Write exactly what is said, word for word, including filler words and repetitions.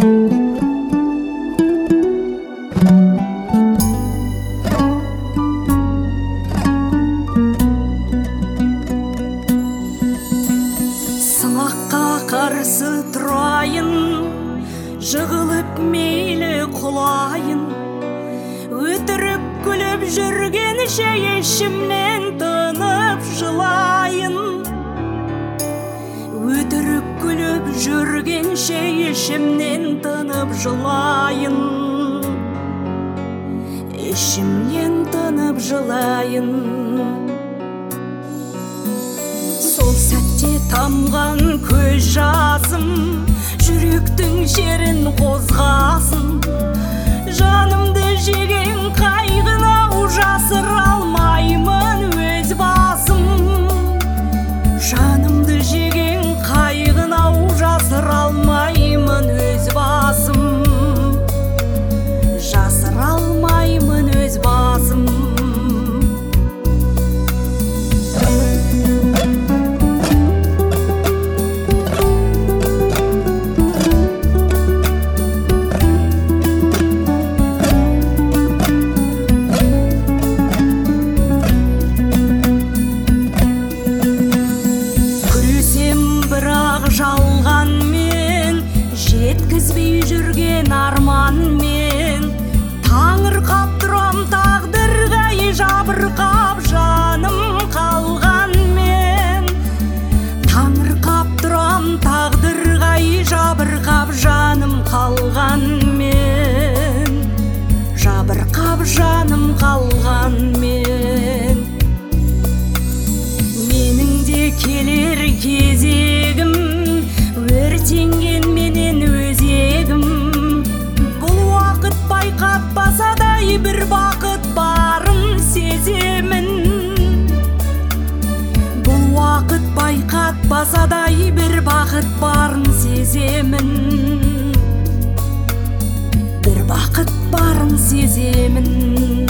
Қарсы тұрайын, жығылып мейлі құлайын, өтірік күліп жүргенше ішімнен тынып жылайын. Өтірік күліп жүргенше ішімнен тынып жылайын. Ішімнен тынып жылайын. Сол сәтте тамған көз жасым жүректің жерін қозғасын. Жанымды жеген қайғыны жасыра алмаймын өз басым. Жанымды жеген қайғыны жасыра алмаймын өз басым. Жасыра алмаймын өз басым. Жалғанмен жеткізбей жүрген арманмен таңырқап тұрам, тағдырға жабырқап жаным қалғанмен. Таңырқап тұрам, тағдырға жабырқап жаным қалғанмен. Жабырқап жаным қалғанмен. Менің де келер кезегім, өртенген менен өзегім. Бұл уақыт байқатпасадай бір бақыт барын сеземін. Бұл уақыт байқатпасадай бір бақыт барын сеземін. Бір бақыт барын сеземін.